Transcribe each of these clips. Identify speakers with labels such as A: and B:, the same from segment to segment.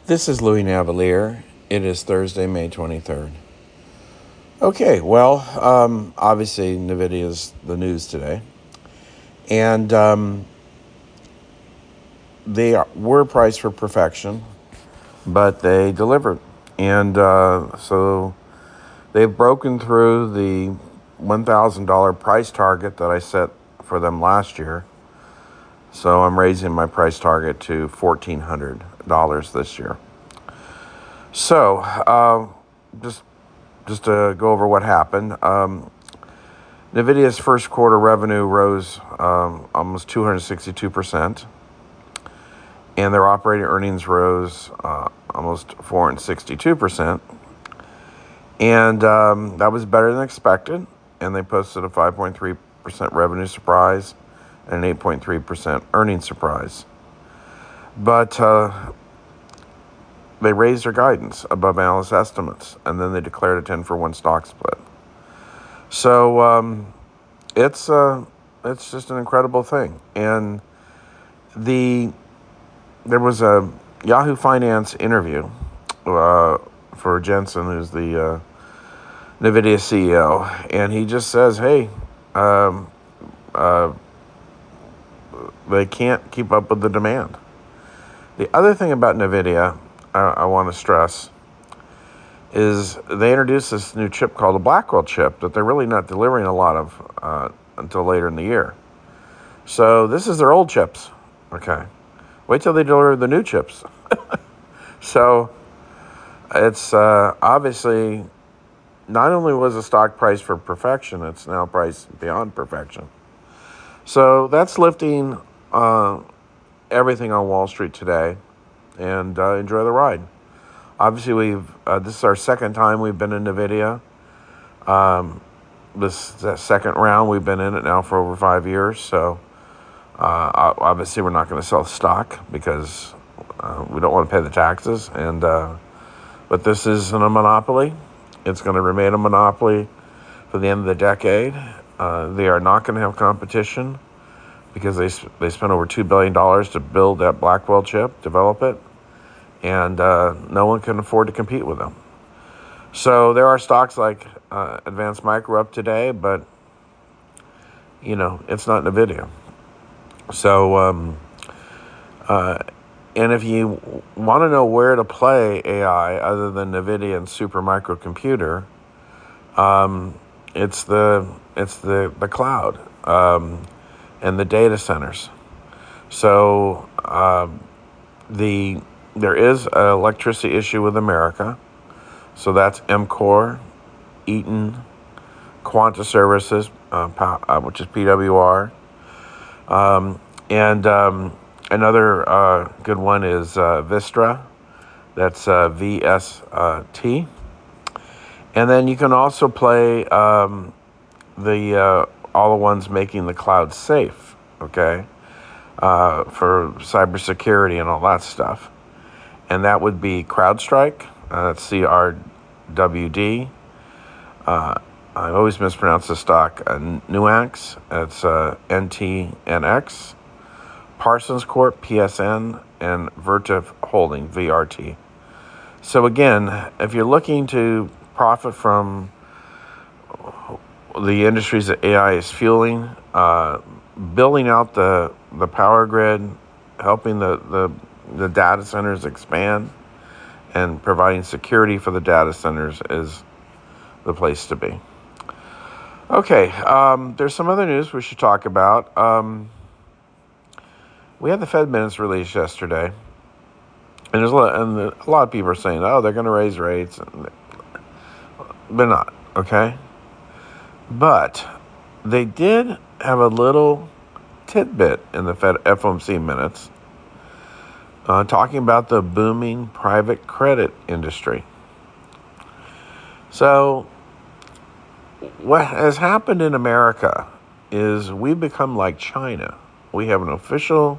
A: This is Louis Navalier. It is Thursday, May 23rd. Okay, well, obviously, NVIDIA is the news today. And were priced for perfection, but they delivered. And so they've broken through the $1,000 price target that I set for them last year. So I'm raising my price target to $1,400 this year. So just to go over what happened, NVIDIA's first quarter revenue rose almost 262%, and their operating earnings rose almost 462%. And that was better than expected, and they posted a 5.3% revenue surprise and an 8.3% earnings surprise. But they raised their guidance above analyst estimates, and then they declared a 10-for-1 stock split. So it's just an incredible thing. And there was a Yahoo Finance interview for Jensen, who's the NVIDIA CEO, and he just says, hey, they can't keep up with the demand. The other thing about NVIDIA I want to stress is they introduced this new chip called a Blackwell chip that they're really not delivering a lot of until later in the year. So this is their old chips. Okay. Wait till they deliver the new chips. So it's obviously not only was the stock priced for perfection, it's now priced beyond perfection. So that's lifting everything on Wall Street today, and enjoy the ride. Obviously, this is our second time we've been in NVIDIA. That second round, we've been in it now for over 5 years. So obviously, we're not going to sell stock because we don't want to pay the taxes. But this isn't a monopoly. It's going to remain a monopoly for the end of the decade. They are not going to have competition because they spent over $2 billion to build that Blackwell chip, develop it, and no one can afford to compete with them. So there are stocks like Advanced Micro up today, but, it's not NVIDIA. So, and if you want to know where to play AI other than NVIDIA and Supermicro Computer, it's the cloud and the data centers. So there is an electricity issue with America. So that's EMCOR, Eaton, Quanta Services, which is PWR. And another good one is Vistra. That's VST. And then you can also play all the ones making the cloud safe, okay, for cybersecurity and all that stuff. And that would be CrowdStrike, that's CRWD. I always mispronounce the stock. Nuance, that's NTNX. Parsons Corp, PSN, and Vertiv Holding, VRT. So again, if you're looking to profit from the industries that AI is fueling, building out the power grid, helping the data centers expand, and providing security for the data centers is the place to be. Okay, there's some other news we should talk about. We had the Fed minutes released yesterday, and a lot of people are saying, "Oh, they're going to raise rates." They're not, okay? But they did have a little tidbit in the Fed FOMC minutes talking about the booming private credit industry. So what has happened in America is we've become like China. We have an official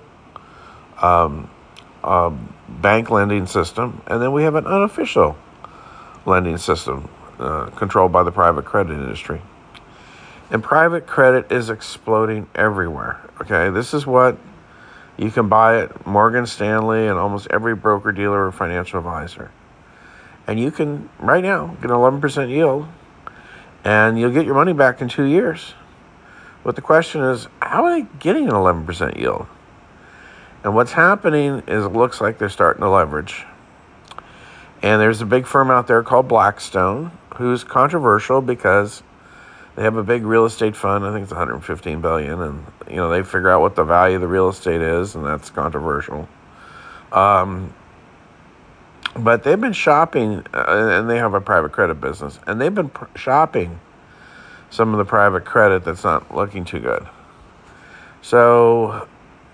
A: bank lending system, and then we have an unofficial lending system controlled by the private credit industry. And private credit is exploding everywhere. Okay, this is what You can buy it Morgan Stanley and almost every broker, dealer, or financial advisor. And you can, right now, get an 11% yield, and you'll get your money back in 2 years. But the question is, how are they getting an 11% yield? And what's happening is it looks like they're starting to leverage. And there's a big firm out there called Blackstone, who's controversial because they have a big real estate fund. I think it's $115 billion, and they figure out what the value of the real estate is, and that's controversial. But they've been shopping, and they have a private credit business, and they've been shopping some of the private credit that's not looking too good. So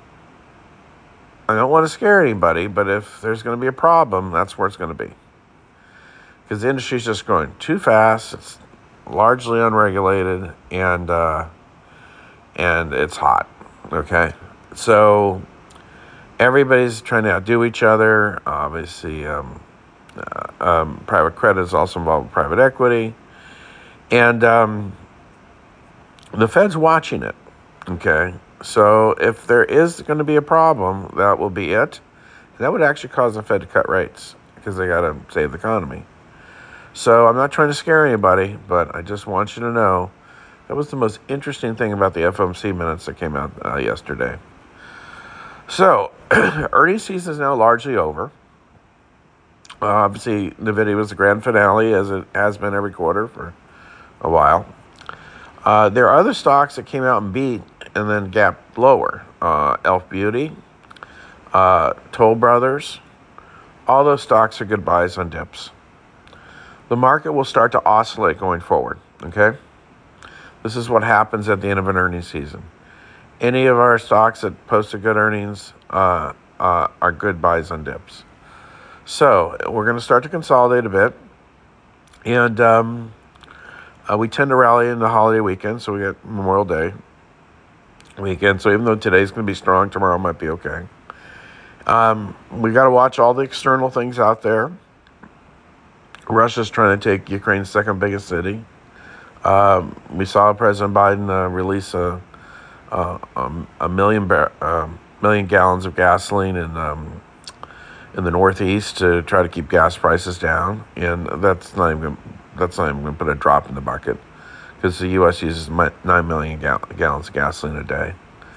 A: I don't want to scare anybody, but if there's going to be a problem, that's where it's going to be. Because the industry's just going too fast. It's largely unregulated, and it's hot. Okay, so everybody's trying to outdo each other. Obviously, private credit is also involved with private equity, and the Fed's watching it. Okay, so if there is going to be a problem, that will be it. And that would actually cause the Fed to cut rates because they got to save the economy. So I'm not trying to scare anybody, but I just want you to know that was the most interesting thing about the FOMC minutes that came out yesterday. So earnings season is now largely over. Obviously, NVIDIA was the grand finale, as it has been every quarter for a while. There are other stocks that came out and beat and then gapped lower. Elf Beauty, Toll Brothers, all those stocks are good buys on dips. The market will start to oscillate going forward, okay? This is what happens at the end of an earnings season. Any of our stocks that posted good earnings are good buys on dips. So we're going to start to consolidate a bit. And we tend to rally in the holiday weekend, so we get Memorial Day weekend. So even though today's going to be strong, tomorrow might be okay. We got to watch all the external things out there. Russia's trying to take Ukraine's second biggest city. We saw President Biden release a million gallons of gasoline in the Northeast to try to keep gas prices down, and that's not even going to put a drop in the bucket because the U.S. uses 9 million gallons of gasoline a day.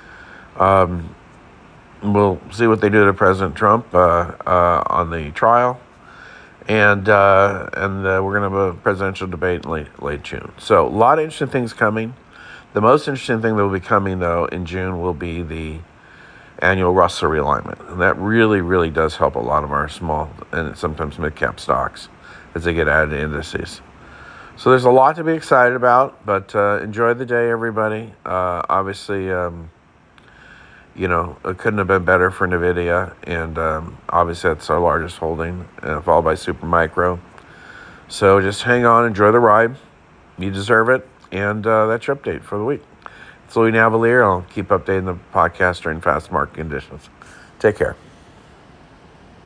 A: We'll see what they do to President Trump on the trial. And we're going to have a presidential debate in late June. So a lot of interesting things coming. The most interesting thing that will be coming, though, in June will be the annual Russell realignment. And that really, really does help a lot of our small and sometimes mid-cap stocks as they get added to indices. So there's a lot to be excited about, but enjoy the day, everybody. Obviously, it couldn't have been better for NVIDIA, and obviously that's our largest holding, followed by Supermicro. So just hang on, enjoy the ride. You deserve it, and that's your update for the week. It's Louis Navalier. I'll keep updating the podcast during fast market conditions. Take care.